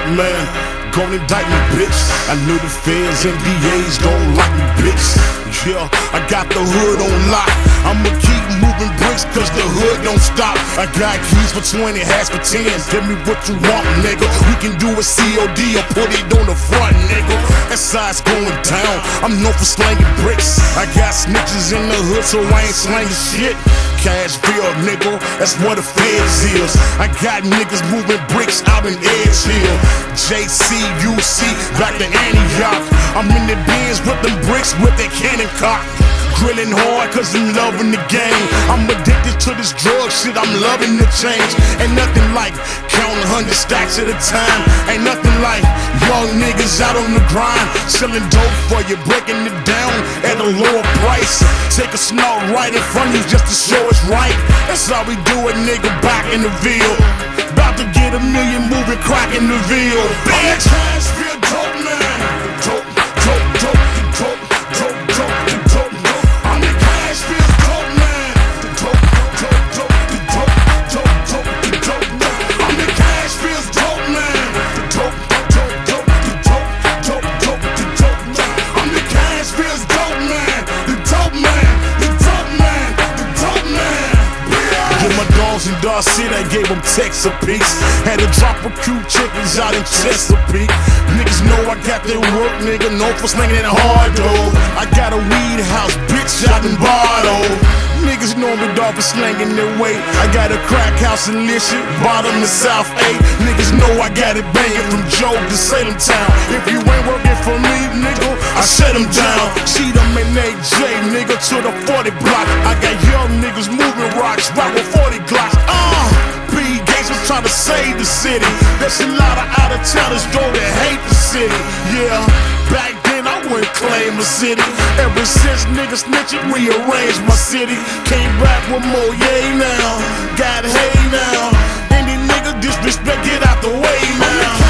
man. Gon' indict me, bitch. I knew the feds and DAs don't like me, bitch. Yeah, I got the hood on lock. I'ma keep moving bricks cause the hood don't stop. I got keys for 20, hats for 10. Give me what you want, nigga. We can do a COD or put it on the front, nigga. That side's going down. I'm known for slanging bricks. I got snitches in the hood, so I ain't slanging shit. Cashville, nigga, that's what the feds is. I got niggas moving bricks out in Edge Hill. JC, UC, back to Antioch. I'm in the Benz with them bricks with that cannon cock. Grilling hard cause I'm loving the game. I'm addicted to this drug shit, I'm loving the change. Ain't nothing like counting 100 stacks at a time. Ain't nothing like young niggas out on the grind, selling dope for you, breaking it down at a lower price. Take a snort right in front of you just to show it's right. That's how we do it, nigga, back in the Ville. About to get a million moving crack in the Ville. I'm that Cashville dope man. Dope, dope, dope, dope, dope, dope, dope, dope. I'm the Cashville dope man. The dope, dope, dope, the dope, dope, dope, the dope, dope. I'm the Cashville dope man. The dope, dope, dope, the dope, dope, dope, the dope, dope. I'm the Cashville dope man. The dope man. The dope man. The dope man. Get my dogs in Darcy, I gave them texts a piece. Had to drop a few chickens out in Chesapeake. Niggas know I got their work, nigga. Known for slinging it hard, though. I got a weed house, bitch, out in Bardo. Niggas know me, dog, for slinging their weight. I got a crack house in Lishit, bottom of South 8. Niggas know I got it banging from Joe to Salem Town. If you ain't working for me, nigga, I shut them down. See them in AJ, nigga, to the 40 block. I got young niggas moving rocks, rock with 40 Glocks. B. Gates was trying to save the city. There's a lot of out-of-towners though that hate the city. Yeah, back then I wouldn't claim a city. Ever since niggas snitching, rearranged my city. Came back with more yay now. Got hay now. Any nigga disrespect, get out the way now.